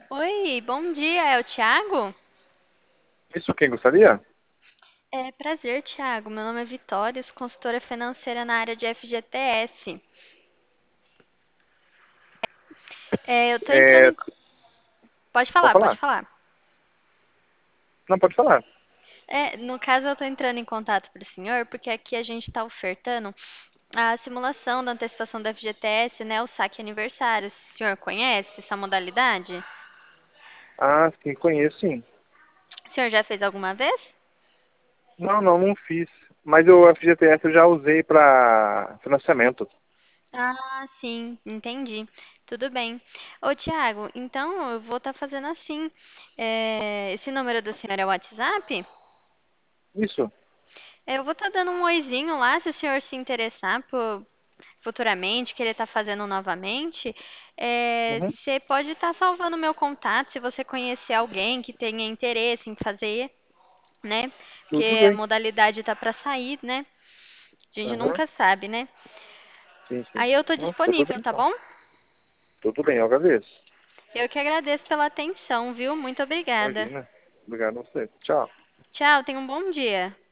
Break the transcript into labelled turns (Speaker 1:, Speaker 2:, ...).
Speaker 1: Oi, bom dia, é o Thiago?
Speaker 2: Isso quem gostaria?
Speaker 1: É prazer, Thiago. Meu nome é Vitória, sou consultora financeira na área de FGTS. Eu tô entrando
Speaker 2: É,
Speaker 1: em... Pode
Speaker 2: pode
Speaker 1: falar, pode
Speaker 2: falar?
Speaker 1: falar.
Speaker 2: Não, pode falar.
Speaker 1: No caso, eu tô entrando em contato para o senhor porque aqui a gente está ofertando a simulação da antecipação do FGTS, né, o saque aniversário. O senhor conhece essa modalidade?
Speaker 2: Ah, sim, conheço, sim.
Speaker 1: O senhor já fez alguma vez?
Speaker 2: Não fiz. Mas o FGTS eu já usei para financiamento.
Speaker 1: Ah, sim, entendi. Tudo bem. Ô, Tiago, então eu vou estar fazendo assim. Esse número do senhor é o WhatsApp?
Speaker 2: Isso.
Speaker 1: Eu vou estar dando um oizinho lá, se o senhor se interessar por futuramente, querer estar fazendo novamente.
Speaker 2: Uhum.
Speaker 1: Você pode estar salvando o meu contato, se você conhecer alguém que tenha interesse em fazer, né?
Speaker 2: Tudo
Speaker 1: Porque a
Speaker 2: bem.
Speaker 1: modalidade tá para sair, né? A gente
Speaker 2: Uhum.
Speaker 1: nunca sabe, né?
Speaker 2: Sim, sim.
Speaker 1: Aí eu tô
Speaker 2: Não, tudo
Speaker 1: disponível,
Speaker 2: bem
Speaker 1: tá
Speaker 2: então.
Speaker 1: bom?
Speaker 2: Tudo bem, eu agradeço.
Speaker 1: Eu que agradeço pela atenção, viu? Muito obrigada.
Speaker 2: Imagina. Obrigado a você. Tchau.
Speaker 1: Tchau, tenha um bom dia.